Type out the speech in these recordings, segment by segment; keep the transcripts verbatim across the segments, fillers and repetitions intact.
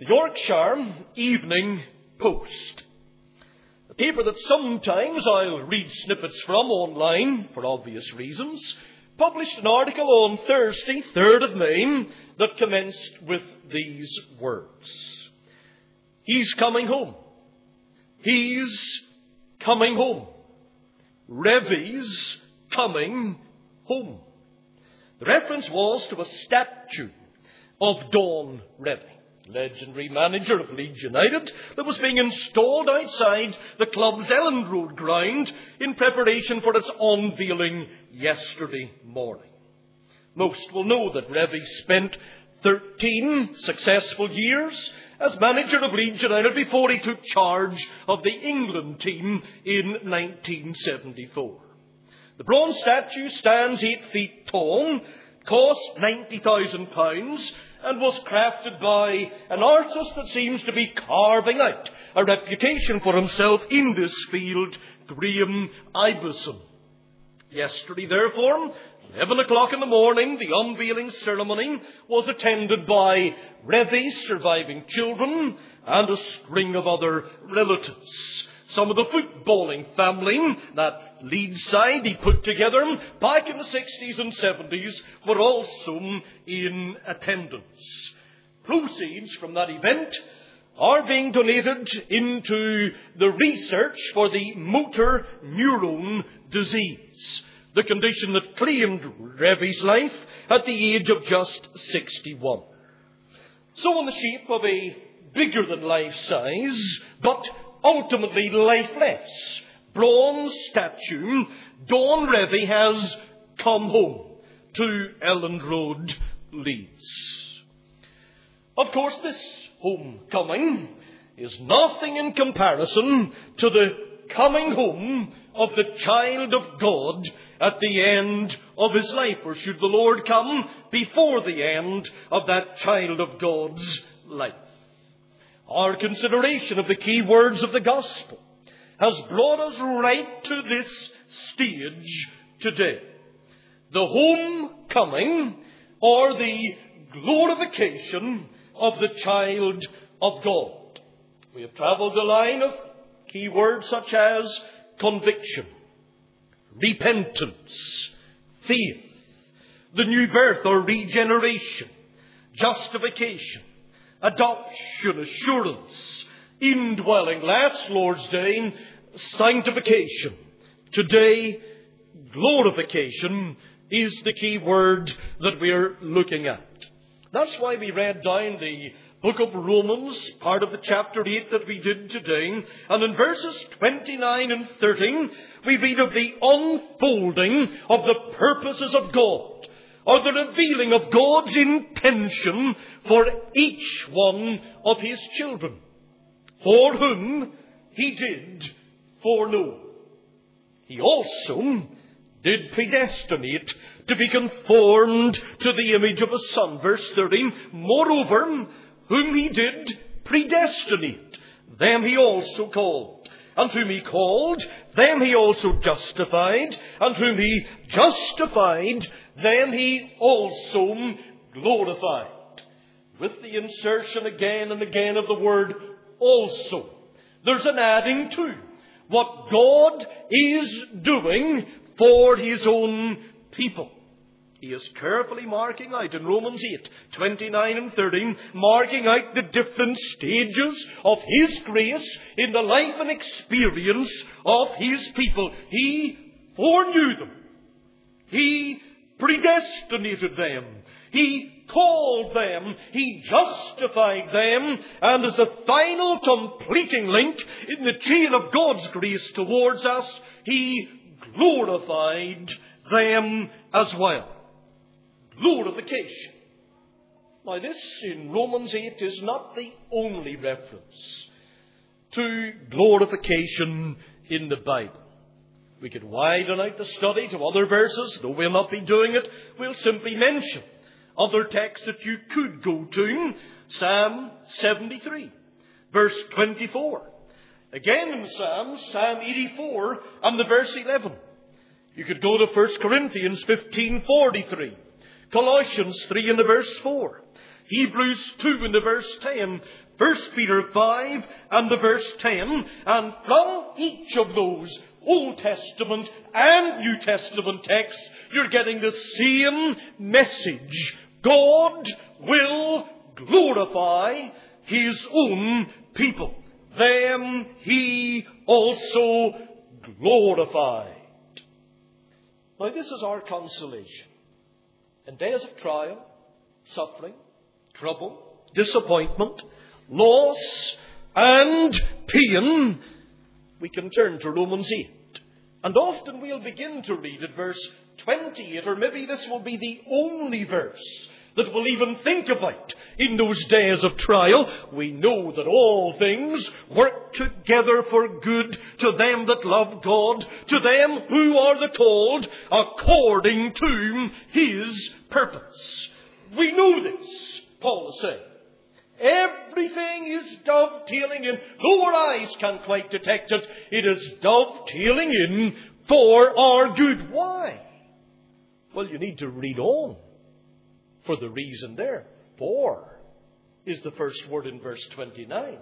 The Yorkshire Evening Post, a paper that sometimes I'll read snippets from online for obvious reasons, published an article on Thursday, third of May, that commenced with these words. He's coming home. He's coming home. Revy's coming home. The reference was to a statue of Don Revy, legendary manager of Leeds United, that was being installed outside the club's Elland Road ground in preparation for its unveiling yesterday morning. Most will know that Revy spent thirteen successful years as manager of Leeds United before he took charge of the England team in nineteen seventy-four. The bronze statue stands eight feet tall, cost ninety thousand pounds, and was crafted by an artist that seems to be carving out a reputation for himself in this field, Graham Ibbison. Yesterday, therefore, eleven o'clock in the morning, the unveiling ceremony was attended by Revy's surviving children and a string of other relatives. Some of the footballing family, that Leeds side he put together back in the sixties and seventies, were also in attendance. Proceeds from that event are being donated into the research for the motor neuron disease, the condition that claimed Revy's life at the age of just sixty-one. So in the shape of a bigger than life size, but ultimately lifeless bronze statue, Don Revy has come home to Elland Road, Leeds. Of course, this homecoming is nothing in comparison to the coming home of the child of God at the end of his life, or should the Lord come before the end of that child of God's life. Our consideration of the key words of the gospel has brought us right to this stage today. The homecoming, or the glorification of the child of God. We have travelled a line of key words such as conviction, repentance, faith, the new birth or regeneration, justification, adoption, assurance, indwelling, last Lord's Day, sanctification. Today, glorification is the key word that we're looking at. That's why we read down the book of Romans, part of the chapter eight that we did today. And in verses twenty-nine and thirty, we read of the unfolding of the purposes of God, or the revealing of God's intention for each one of his children, for whom he did foreknow. He also did predestinate to be conformed to the image of his Son. Verse thirty, moreover, whom he did predestinate, them he also called. And whom he called, them he also justified. And whom he justified, them he also glorified. With the insertion again and again of the word also, there's an adding to what God is doing for his own people. He is carefully marking out in Romans eight, twenty-nine and thirty, marking out the different stages of his grace in the life and experience of his people. He foreknew them. He predestinated them. He called them. He justified them. And as a final completing link in the chain of God's grace towards us, he glorified them as well. Glorification. Now this in Romans eight is not the only reference to glorification in the Bible. We could widen out the study to other verses, though we'll not be doing it. We'll simply mention other texts that you could go to. Psalm seventy-three, verse twenty-four. Again in Psalms, Psalm eighty-four and the verse eleven. You could go to First Corinthians fifteen forty-three. Colossians three and the verse four. Hebrews two and the verse ten, First Peter five and the verse ten, and from each of those Old Testament and New Testament texts, you're getting the same message. God will glorify His own people. Them He also glorified. Now this is our consolation. In days of trial, suffering, trouble, disappointment, loss, and pain, we can turn to Romans eight. And often we'll begin to read at verse twenty-eight, or maybe this will be the only verse that we'll even think about in those days of trial. We know that all things work together for good to them that love God, to them who are the called according to His purpose. We know this, Paul is saying. Everything is dovetailing in. Though our eyes can't quite detect it, it is dovetailing in for our good. Why? Well, you need to read on for the reason there. For is the first word in verse twenty-nine.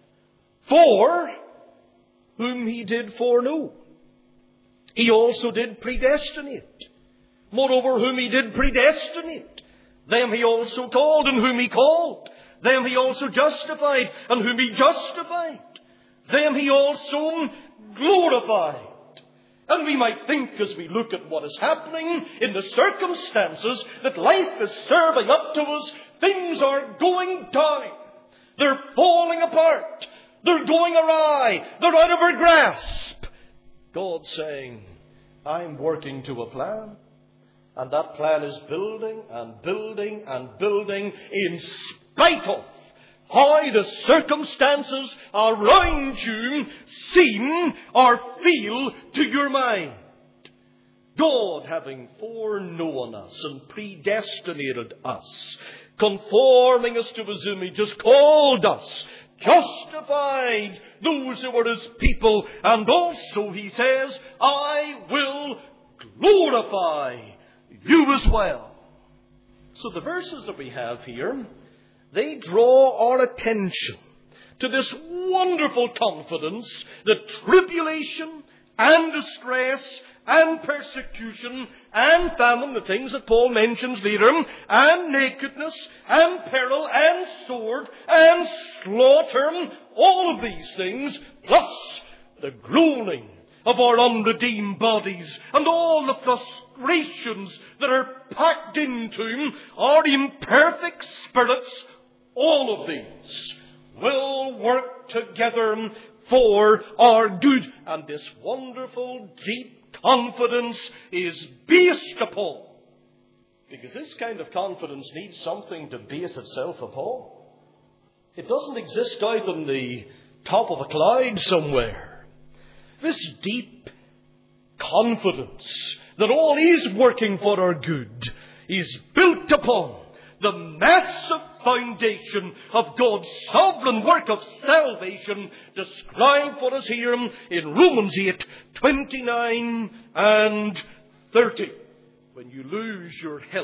For whom He did foreknow, He also did predestinate. Moreover, whom He did predestinate, them He also called, and whom He called, them He also justified, and whom He justified, them He also glorified. And we might think, as we look at what is happening in the circumstances that life is serving up to us, things are going down. They're falling apart. They're going awry. They're out of our grasp. God's saying, I'm working to a plan. And that plan is building and building and building in spite of how the circumstances around you seem or feel to your mind. God, having foreknown us and predestinated us, conforming us to His image, has called us, justified those who are His people, and also, He says, I will glorify you as well. So the verses that we have here, they draw our attention to this wonderful confidence that tribulation and distress and persecution and famine, the things that Paul mentions later, and nakedness and peril and sword and slaughter, all of these things, plus the groaning of our unredeemed bodies and all the frustrations that are packed into our imperfect spirits, all of these will work together for our good. And this wonderful, deep confidence is based upon, because this kind of confidence needs something to base itself upon. It doesn't exist out on the top of a cloud somewhere. This deep confidence that all is working for our good is built upon the massive foundation of God's sovereign work of salvation described for us here in Romans eight, twenty-nine and thirty. When you lose your health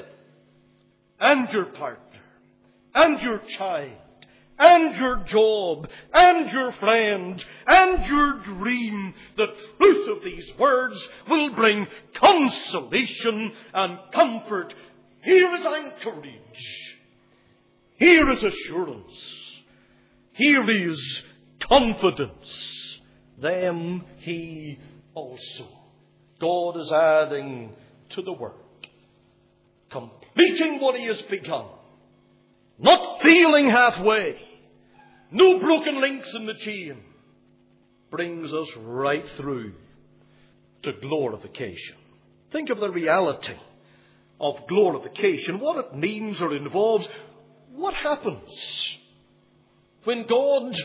and your partner and your child and your job and your friend and your dream, the truth of these words will bring consolation and comfort. Here is anchorage. Here is assurance. Here is confidence. Them He also. God is adding to the work, completing what He has begun, not failing halfway, no broken links in the chain, brings us right through to glorification. Think of the reality of glorification, what it means or involves. What happens when God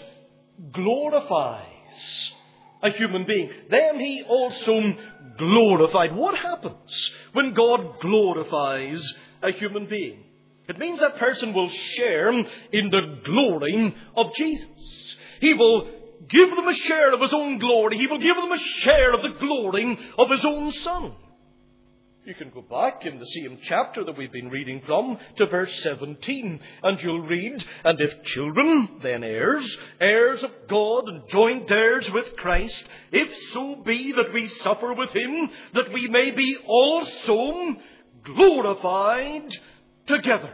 glorifies a human being? Then He also glorified. What happens when God glorifies a human being? It means that person will share in the glory of Jesus. He will give them a share of His own glory. He will give them a share of the glory of His own Son. You can go back in the same chapter that we've been reading from to verse seventeen, and you'll read, "And if children, then heirs, heirs of God, and joint heirs with Christ, if so be that we suffer with him, that we may be also glorified together."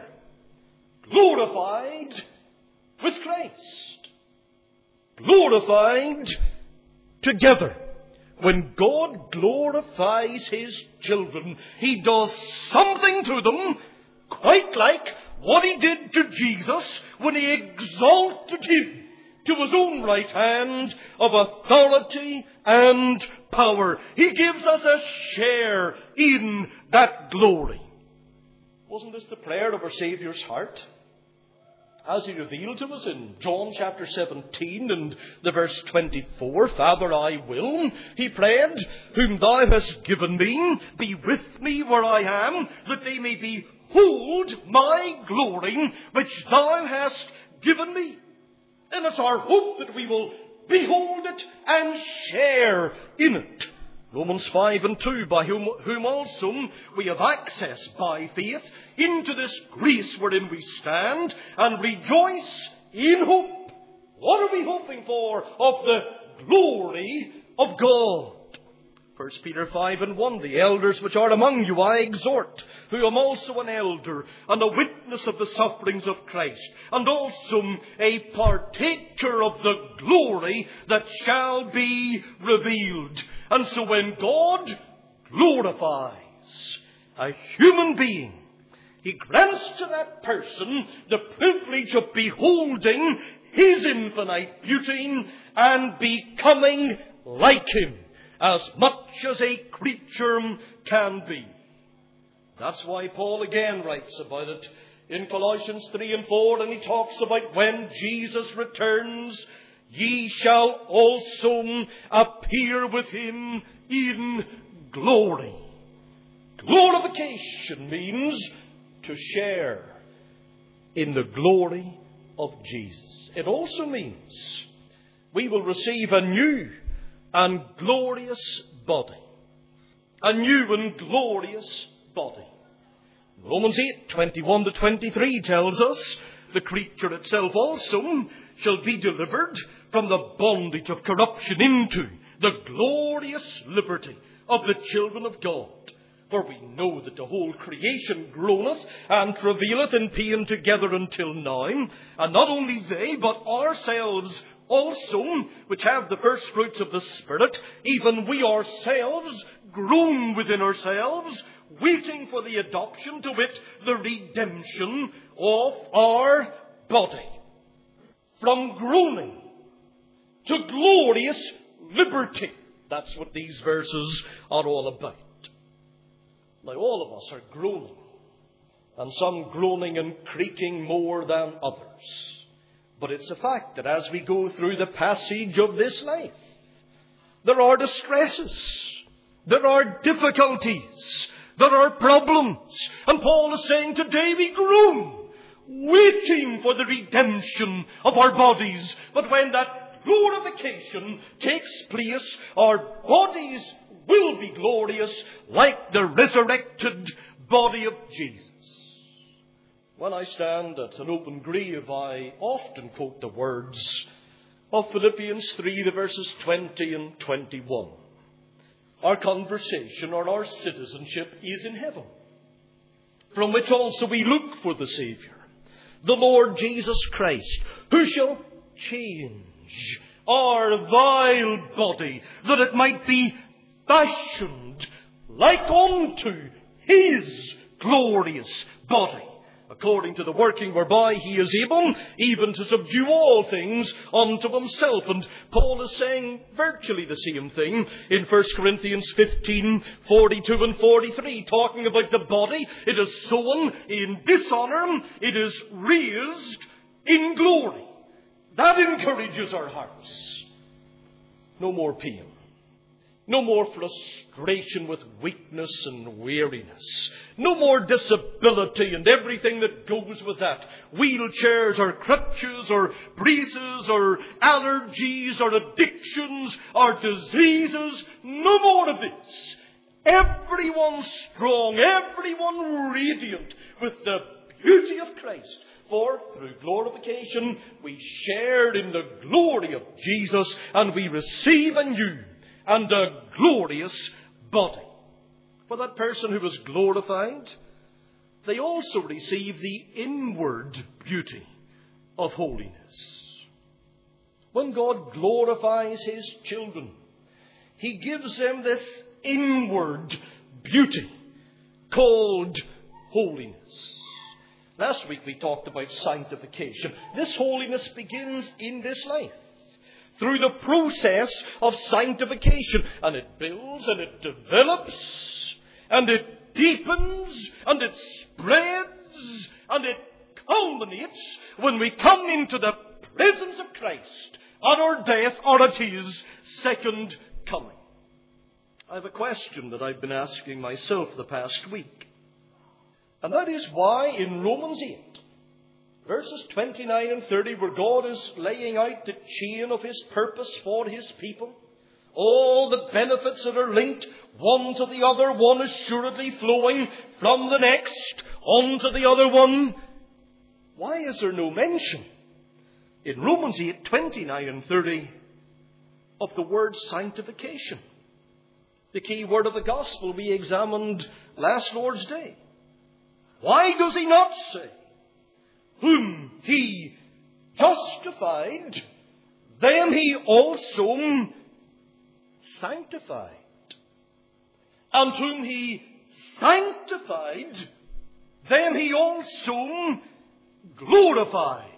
Glorified with Christ. Glorified together. When God glorifies his children, he does something to them quite like what he did to Jesus when he exalted him to his own right hand of authority and power. He gives us a share in that glory. Wasn't this the prayer of our Saviour's heart? As he revealed to us in John chapter seventeen and the verse twenty-four, "Father, I will," he prayed, "whom thou hast given me, be with me where I am, that they may behold my glory, which thou hast given me." And it's our hope that we will behold it and share in it. Romans five and two, "By whom, whom also we have access by faith into this grace wherein we stand, and rejoice in hope." What are we hoping for? Of the glory of God. First Peter five and one, "The elders which are among you I exhort, who am also an elder, and a witness of the sufferings of Christ, and also a partaker of the glory that shall be revealed." And so when God glorifies a human being, he grants to that person the privilege of beholding his infinite beauty and becoming like him, as much as a creature can be. That's why Paul again writes about it in Colossians three and four, and he talks about when Jesus returns, "Ye shall also appear with him in glory." Glorification means to share in the glory of Jesus. It also means we will receive a new and glorious body. A new and glorious body. Romans eight, twenty-one to twenty-three tells us, "The creature itself also shall be delivered from the bondage of corruption into the glorious liberty of the children of God. For we know that the whole creation groaneth and travaileth in pain together until now. And not only they, but ourselves also, which have the first fruits of the Spirit, even we ourselves groan within ourselves, waiting for the adoption, to wit, the redemption of our body." From groaning to glorious liberty. That's what these verses are all about. Now, all of us are groaning, and some groaning and creaking more than others. But it's a fact that as we go through the passage of this life, there are distresses, there are difficulties, there are problems. And Paul is saying today we groan, waiting for the redemption of our bodies. But when that glorification takes place, our bodies will be glorious like the resurrected body of Jesus. When I stand at an open grave, I often quote the words of Philippians three, the verses twenty and twenty-one. Our conversation or our citizenship is in heaven, from which also we look for the Saviour, the Lord Jesus Christ, who shall change our vile body, that it might be fashioned like unto his glorious body, according to the working whereby he is able even to subdue all things unto himself. And Paul is saying virtually the same thing in First Corinthians fifteen, forty-two and forty-three, talking about the body. It is sown in dishonour, it is raised in glory. That encourages our hearts. No more pain. No more frustration with weakness and weariness. No more disability and everything that goes with that. Wheelchairs or crutches or braces or allergies or addictions or diseases. No more of this. everyone strong, everyone radiant with the beauty of Christ. For through glorification we share in the glory of Jesus, and we receive a new and a glorious body. For that person who was glorified, they also receive the inward beauty of holiness. When God glorifies His children, He gives them this inward beauty called holiness. Last week we talked about sanctification. This holiness begins in this life, through the process of sanctification. And it builds and it develops and it deepens and it spreads and it culminates when we come into the presence of Christ at our death or at His second coming. I have a question that I've been asking myself the past week. And that is why in Romans eight, verses twenty-nine and thirty, where God is laying out the chain of His purpose for His people, all the benefits that are linked one to the other, one assuredly flowing from the next on to the other one. Why is there no mention in Romans eight, twenty-nine and thirty of the word sanctification? The key word of the gospel we examined last Lord's Day. Why does He not say, whom He justified, them He also sanctified? And whom He sanctified, them He also glorified.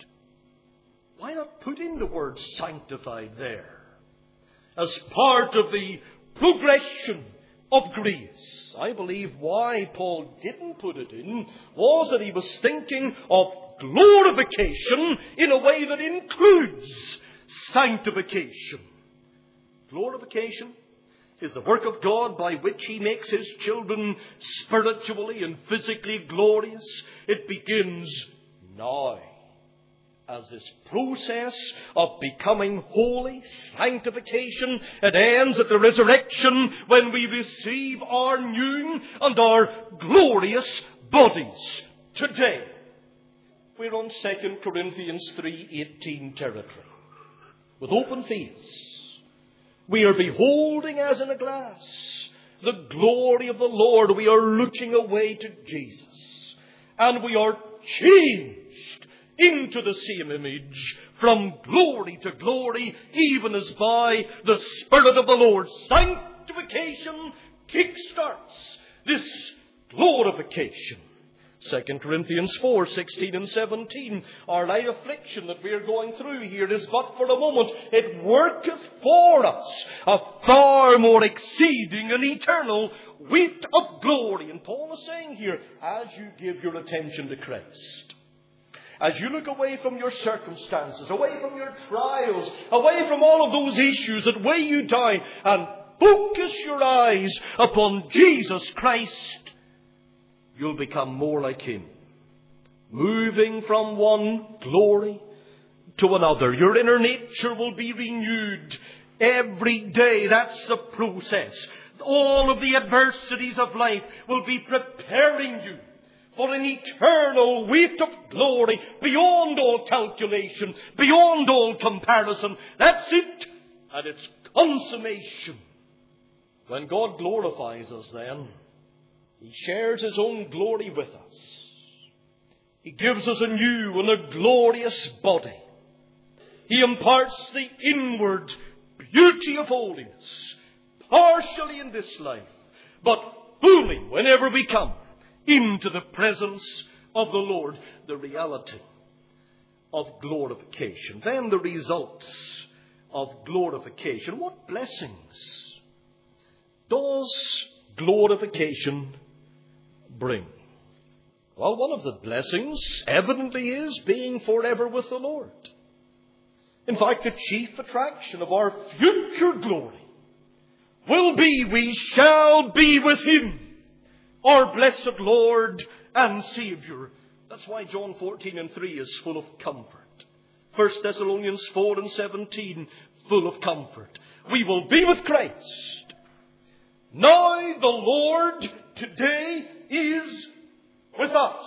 Why not put in the word sanctified there as part of the progression of grace? I believe why Paul didn't put it in was that he was thinking of glorification in a way that includes sanctification. Glorification is the work of God by which He makes His children spiritually and physically glorious. It begins now as this process of becoming holy, sanctification. It ends at the resurrection when we receive our new and our glorious bodies. Today, we're on Second Corinthians three eighteen territory. With open face, we are beholding as in a glass the glory of the Lord. We are looking away to Jesus, and we are changed into the same image from glory to glory, even as by the Spirit of the Lord. Sanctification kickstarts this glorification. Second Corinthians four sixteen and seventeen. Our light affliction that we are going through here is but for a moment. It worketh for us a far more exceeding and eternal weight of glory. And Paul is saying here, as you give your attention to Christ, as you look away from your circumstances, away from your trials, away from all of those issues that weigh you down, and focus your eyes upon Jesus Christ, you'll become more like Him, moving from one glory to another. Your inner nature will be renewed every day. That's the process. All of the adversities of life will be preparing you for an eternal weight of glory beyond all calculation, beyond all comparison. That's it at its consummation. When God glorifies us then, He shares His own glory with us. He gives us a new and a glorious body. He imparts the inward beauty of holiness, partially in this life, but fully whenever we come into the presence of the Lord. The reality of glorification. Then the results of glorification. What blessings does glorification bring? Well, one of the blessings evidently is being forever with the Lord. In fact, the chief attraction of our future glory will be we shall be with Him, our blessed Lord and Saviour. That's why John fourteen and three is full of comfort. First Thessalonians four and seventeen, full of comfort. We will be with Christ. Now the Lord today is with us.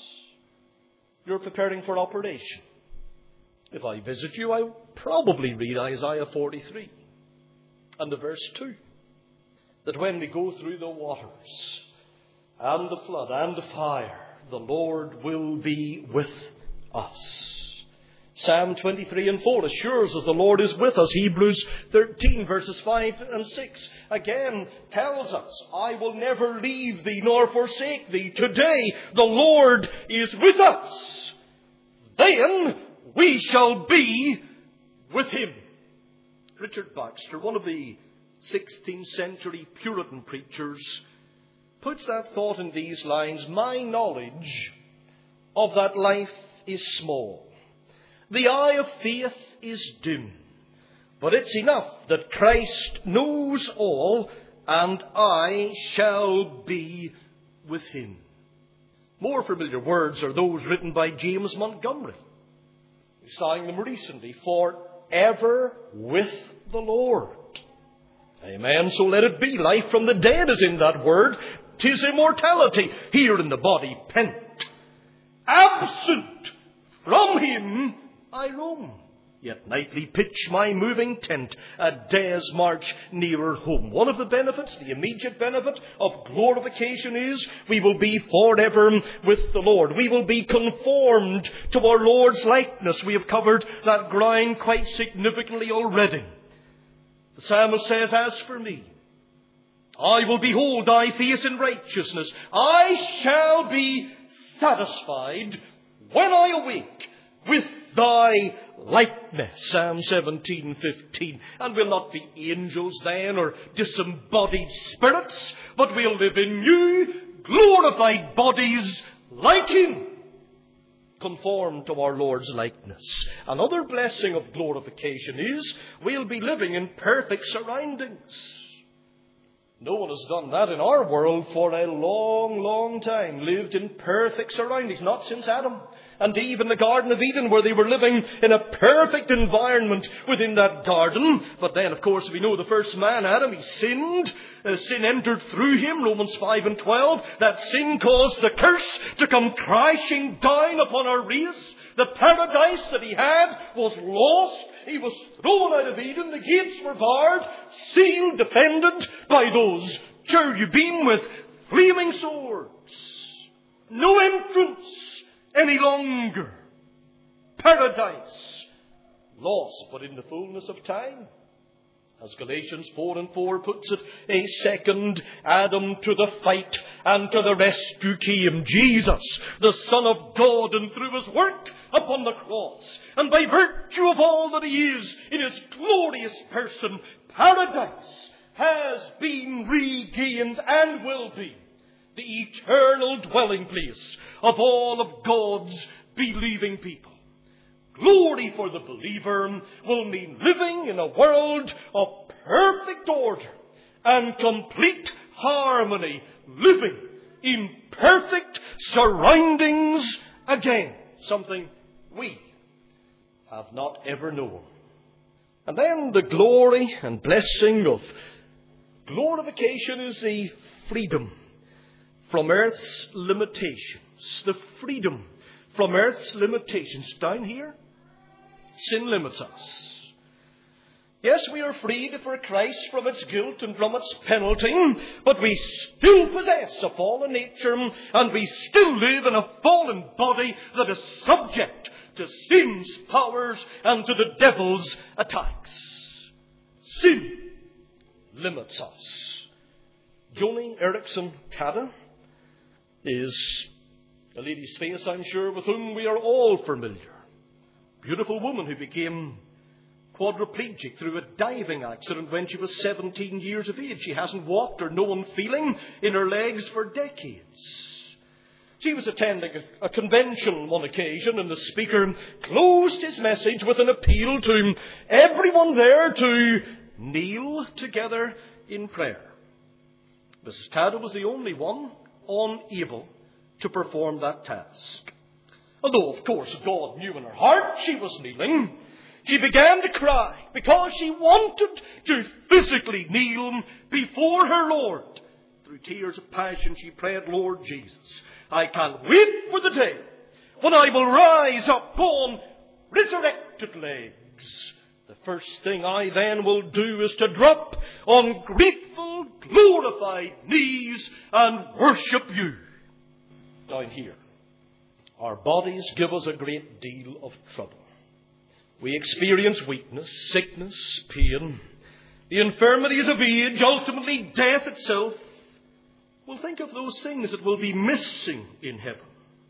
You're preparing for operation. If I visit you, I'll probably read Isaiah forty-three and the verse two. That when we go through the waters and the flood and the fire, the Lord will be with us. Psalm twenty-three and four assures us the Lord is with us. Hebrews thirteen verses five and six again tells us, I will never leave thee nor forsake thee. Today the Lord is with us. Then we shall be with him. Richard Baxter, one of the sixteenth century Puritan preachers, puts that thought in these lines: my knowledge of that life is small. The eye of faith is dim. But it's enough that Christ knows all, and I shall be with him. More familiar words are those written by James Montgomery. We sang them recently. Forever with the Lord. Amen. So let it be. Life from the dead is in that word. 'Tis immortality here in the body pent. Absent from him I roam, yet nightly pitch my moving tent, a day's march nearer home. One of the benefits, the immediate benefit of glorification is we will be forever with the Lord. We will be conformed to our Lord's likeness. We have covered that ground quite significantly already. The psalmist says, as for me, I will behold thy face in righteousness. I shall be satisfied when I awake with thy likeness. Psalm seventeen fifteen. And we'll not be angels then or disembodied spirits, but we'll live in new, glorified bodies like him, conformed to our Lord's likeness. Another blessing of glorification is we'll be living in perfect surroundings. No one has done that in our world for a long, long time. Lived in perfect surroundings. Not since Adam and Eve in the Garden of Eden, where they were living in a perfect environment within that garden. But then, of course, we know the first man, Adam, he sinned. Uh, sin entered through him, Romans five and twelve. That sin caused the curse to come crashing down upon our race. The paradise that he had was lost. He was thrown out of Eden. The gates were barred, sealed, defended by those cherubim with flaming swords. No entrance any longer. Paradise lost, but in the fullness of time. As Galatians four and four puts it, a second Adam to the fight and to the rescue came. Jesus, the Son of God, and through his work upon the cross, and by virtue of all that he is in his glorious person, paradise has been regained and will be the eternal dwelling place of all of God's believing people. Glory for the believer will mean living in a world of perfect order and complete harmony, living in perfect surroundings again, something we have not ever known. And then the glory and blessing of glorification is the freedom from earth's limitations. The freedom from earth's limitations. Down here, sin limits us. Yes, we are freed for Christ from its guilt and from its penalty, but we still possess a fallen nature, and we still live in a fallen body that is subject to sin's powers and to the devil's attacks. Sin limits us. Joni Eareckson Tada is a lady's face, I'm sure, with whom we are all familiar. Beautiful woman who became quadriplegic through a diving accident when she was seventeen years of age. She hasn't walked or known feeling in her legs for decades. She was attending a, a convention on one occasion, and the speaker closed his message with an appeal to everyone there to kneel together in prayer. Missus Tada was the only one unable to perform that task. Although, of course, God knew in her heart she was kneeling, She began to cry because she wanted to physically kneel before her Lord. Through tears of passion she prayed, Lord Jesus, I can't wait for the day when I will rise up on resurrected legs. The first thing I then will do is to drop on grateful, glorified knees and worship you. Down here, our bodies give us a great deal of trouble. We experience weakness, sickness, pain, the infirmities of age, ultimately death itself. We'll think of those things that will be missing in heaven.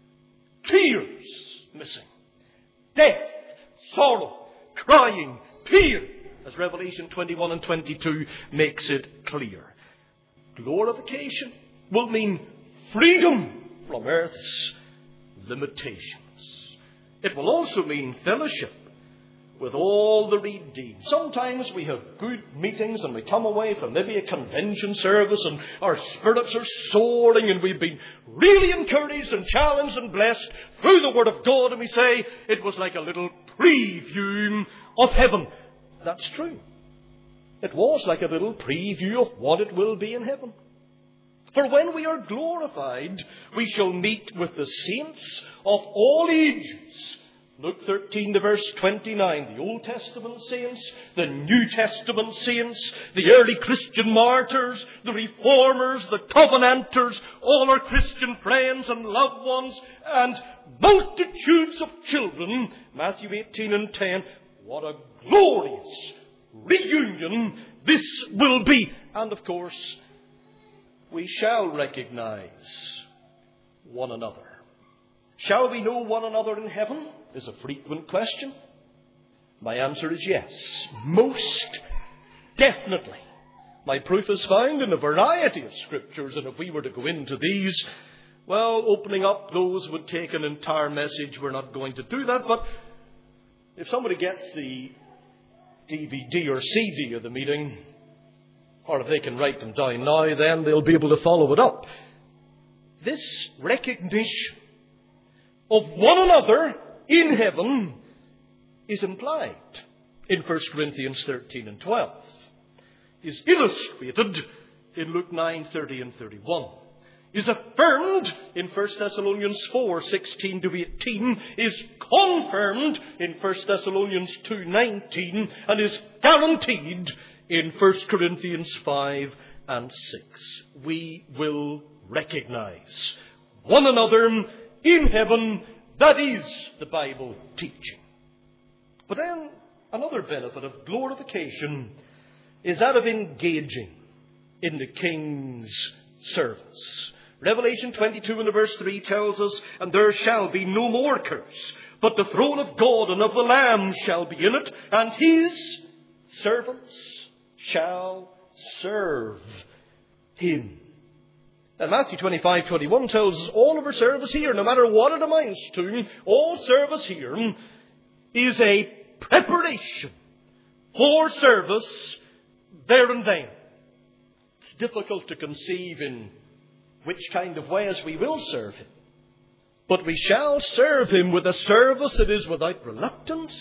Tears missing. Death, sorrow, crying, pain, as Revelation twenty-one and twenty-two makes it clear. Glorification will mean freedom from earth's limitations. It will also mean fellowship with all the redeemed. Sometimes we have good meetings and we come away from maybe a convention service and our spirits are soaring and we've been really encouraged and challenged and blessed through the Word of God, and we say it was like a little preview of heaven. That's true. It was like a little preview of what it will be in heaven. For when we are glorified, we shall meet with the saints of all ages. Luke thirteen to verse twenty-nine, the Old Testament saints, the New Testament saints, the early Christian martyrs, the reformers, the covenanters, all our Christian friends and loved ones, and multitudes of children. Matthew eighteen and ten, what a glorious reunion this will be. And of course, we shall recognize one another. Shall we know one another in heaven? Is a frequent question. My answer is yes. Most definitely. My proof is found in a variety of scriptures, and if we were to go into these, well, opening up those would take an entire message. We're not going to do that, but if somebody gets the D V D or C D of the meeting, or if they can write them down now, then they'll be able to follow it up. This recognition of one another in heaven is implied in First Corinthians thirteen and twelve, is illustrated in Luke nine, thirty and thirty-one, is affirmed in First Thessalonians four, sixteen to eighteen, is confirmed in First Thessalonians two, nineteen, and is guaranteed in First Corinthians five and six. We will recognize one another in heaven. That is the Bible teaching. But then another benefit of glorification is that of engaging in the King's service. Revelation twenty-two and verse three tells us, and there shall be no more curse, but the throne of God and of the Lamb shall be in it, and his servants shall serve him. And Matthew twenty-five, twenty-one tells us all of our service here, no matter what it amounts to, all service here is a preparation for service there and then. It's difficult to conceive in which kind of ways we will serve him. But we shall serve him with a service that is without reluctance,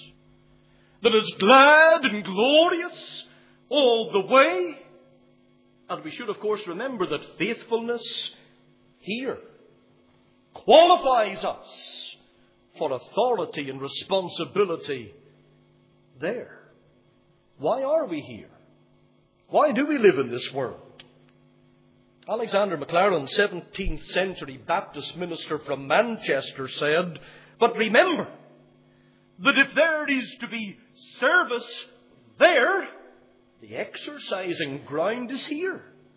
that is glad and glorious all the way. And we should, of course, remember that faithfulness here qualifies us for authority and responsibility there. Why are we here? Why do we live in this world? Alexander Maclaren, seventeenth century Baptist minister from Manchester, said, "But remember that if there is to be service there, the exercising ground is here.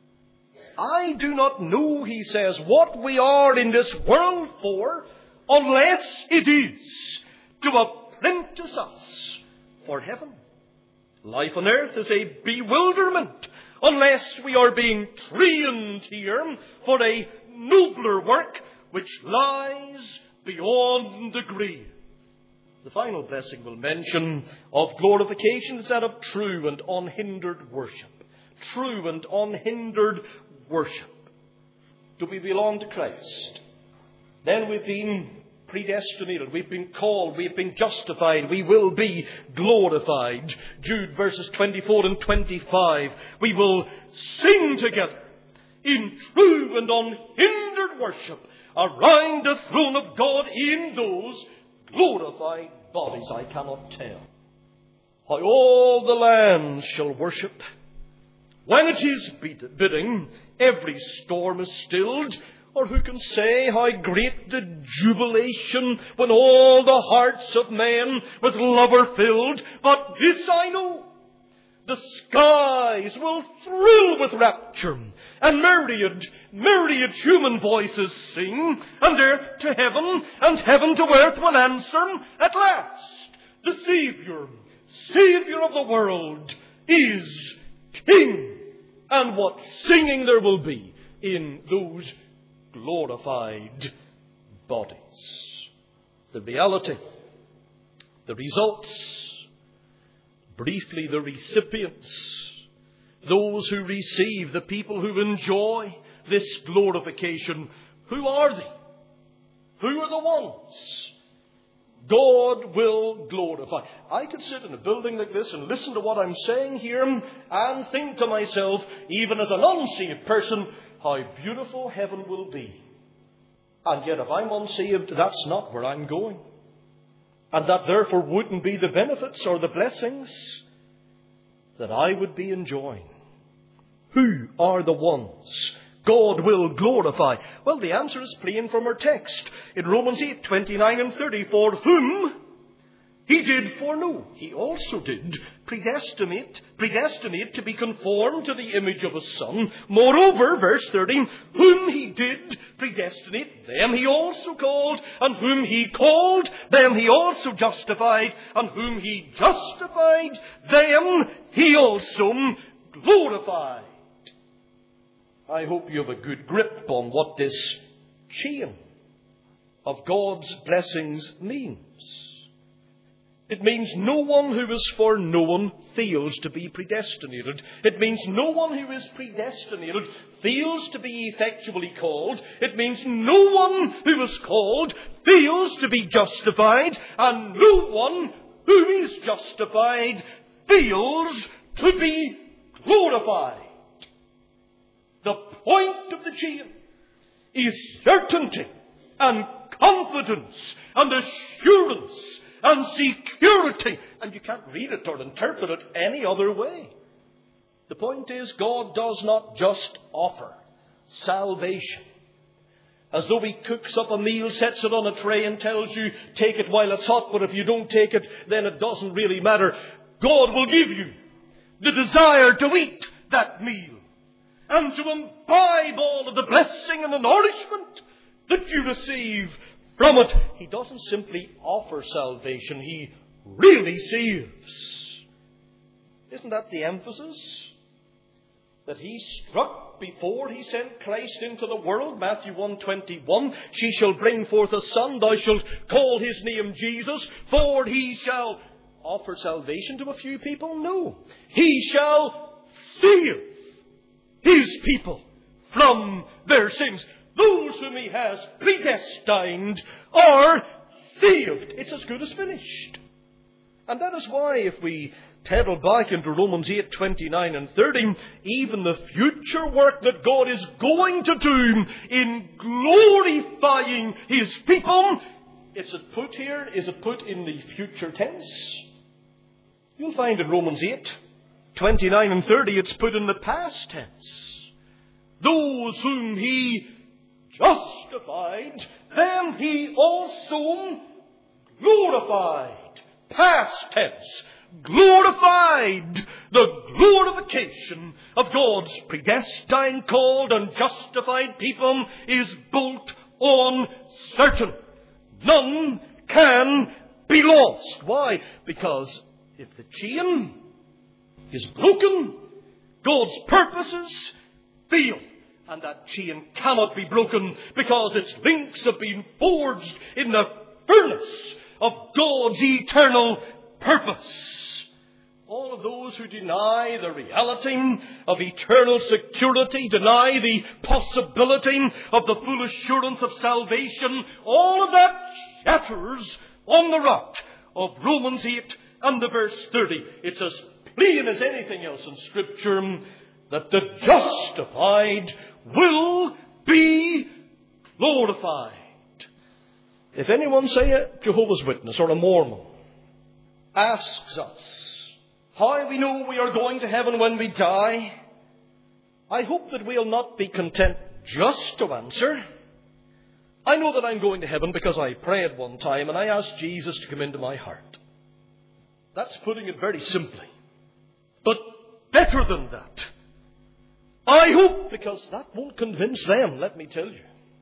I do not know," he says, "what we are in this world for, unless it is to apprentice us for heaven. Life on earth is a bewilderment unless we are being trained here for a nobler work which lies beyond the grave." The final blessing we'll mention of glorification is that of true and unhindered worship. True and unhindered worship. Do we belong to Christ? Then we've been predestinated. We've been called. We've been justified. We will be glorified. Jude verses twenty-four and twenty-five. We will sing together in true and unhindered worship around the throne of God in those glorified bodies. I cannot tell how all the lands shall worship. When it is bidding, every storm is stilled. Or who can say how great the jubilation when all the hearts of men with love are filled? But this I know, the skies will thrill with rapture, and myriad, myriad human voices sing, and earth to heaven, and heaven to earth will answer, at last, the Saviour, Saviour of the world, is King. And what singing there will be in those glorified bodies. The reality, the results, briefly the recipients, those who receive, the people who enjoy this glorification. Who are they? Who are the ones God will glorify? I could sit in a building like this and listen to what I'm saying here and think to myself, even as an unsaved person, how beautiful heaven will be. And yet if I'm unsaved, that's not where I'm going. And that therefore wouldn't be the benefits or the blessings that I would be enjoying. Who are the ones God will glorify? Well, the answer is plain from our text. In Romans eight, twenty-nine and thirty, for whom He did foreknow, He also did predestinate, predestinate to be conformed to the image of His Son. Moreover, verse thirty, whom He did predestinate, them He also called, and whom He called, them He also justified, and whom He justified, them He also glorified. I hope you have a good grip on what this chain of God's blessings means. It means no one who is foreknown fails to be predestinated. It means no one who is predestinated fails to be effectually called. It means no one who is called fails to be justified. And no one who is justified fails to be glorified. The point of the chain is certainty and confidence and assurance and security. And you can't read it or interpret it any other way. The point is, God does not just offer salvation as though He cooks up a meal, sets it on a tray and tells you, take it while it's hot, but if you don't take it, then it doesn't really matter. God will give you the desire to eat that meal and to imbibe all of the blessing and the nourishment that you receive from it. He doesn't simply offer salvation, He really saves. Isn't that the emphasis that He struck before He sent Christ into the world? Matthew one twenty-one, she shall bring forth a son, thou shalt call his name Jesus, for He shall offer salvation to a few people? No. He shall save His people from their sins. Those whom He has predestined are saved. It's as good as finished. And that is why, if we pedal back into Romans eight, twenty-nine and thirty, even the future work that God is going to do in glorifying His people, is it put here? Is it put in the future tense? You'll find in Romans eight, twenty-nine and thirty, it's put in the past tense. Those whom He justified, them He also glorified. Past tense. Glorified. The glorification of God's predestined, called and justified people is built on certain. None can be lost. Why? Because if the chain is broken, God's purposes fail. And that chain cannot be broken because its links have been forged in the furnace of God's eternal purpose. All of those who deny the reality of eternal security, deny the possibility of the full assurance of salvation, all of that shatters on the rock of Romans eight and the verse thirty. It's as plain as anything else in Scripture that the justified will be glorified. If anyone, say a Jehovah's Witness or a Mormon, asks us how we know we are going to heaven when we die, I hope that we'll not be content just to answer, I know that I'm going to heaven because I prayed one time and I asked Jesus to come into my heart. That's putting it very simply. But better than that, I hope, because that won't convince them, let me tell you,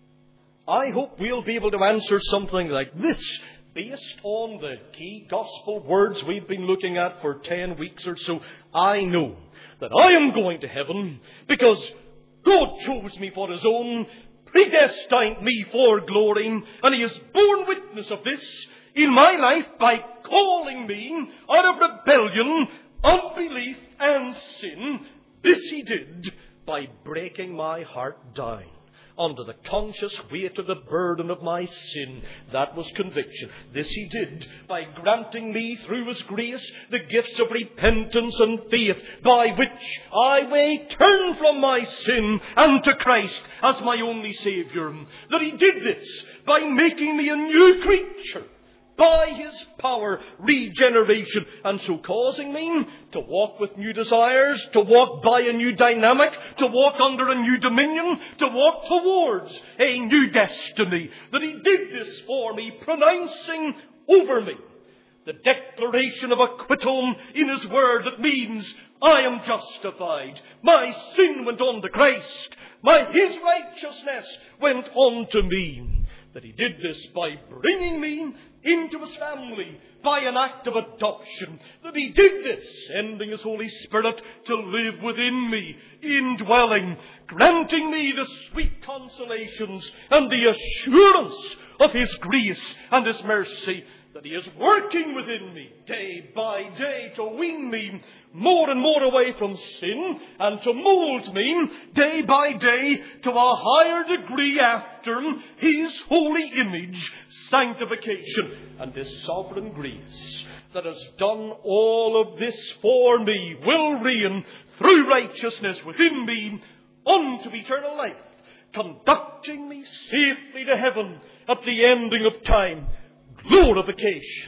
I hope we'll be able to answer something like this, based on the key gospel words we've been looking at for ten weeks or so. I know that I am going to heaven because God chose me for His own, predestined me for glory, and He has borne witness of this in my life by calling me out of rebellion, unbelief, and sin. This He did by breaking my heart down under the conscious weight of the burden of my sin. That was conviction. This He did by granting me through His grace the gifts of repentance and faith, by which I may turn from my sin unto Christ as my only Saviour. That He did this by making me a new creature by His power, regeneration, and so causing me to walk with new desires, to walk by a new dynamic, to walk under a new dominion, to walk towards a new destiny. That He did this for me, pronouncing over me the declaration of acquittal in His word that means I am justified. My sin went on to Christ. My His righteousness went on to me. That He did this by bringing me into His family by an act of adoption. That He did this, sending His Holy Spirit to live within me, indwelling, granting me the sweet consolations and the assurance of His grace and His mercy. That He is working within me day by day to wean me more and more away from sin and to mould me day by day to a higher degree after His holy image, sanctification. And this sovereign grace that has done all of this for me will reign through righteousness within me unto eternal life, conducting me safely to heaven at the ending of time. Glorification.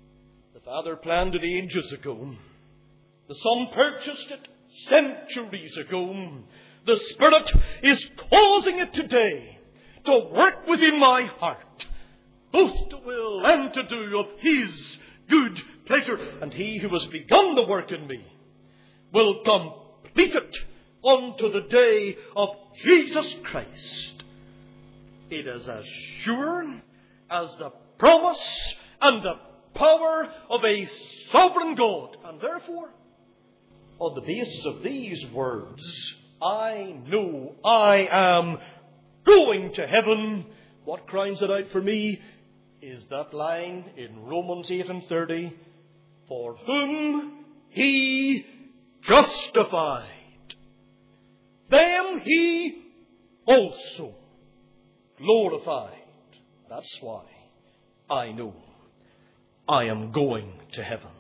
The Father planned it ages ago. The Son purchased it centuries ago. The Spirit is causing it today to work within my heart, both to will and to do of His good pleasure. And He who has begun the work in me will complete it unto the day of Jesus Christ. It is as sure as the promise and the power of a sovereign God. And therefore, on the basis of these words, I know I am going to heaven. What cries it out for me is that line in Romans eight and thirty, for whom He justified, them He also glorified. That's why I know I am going to heaven.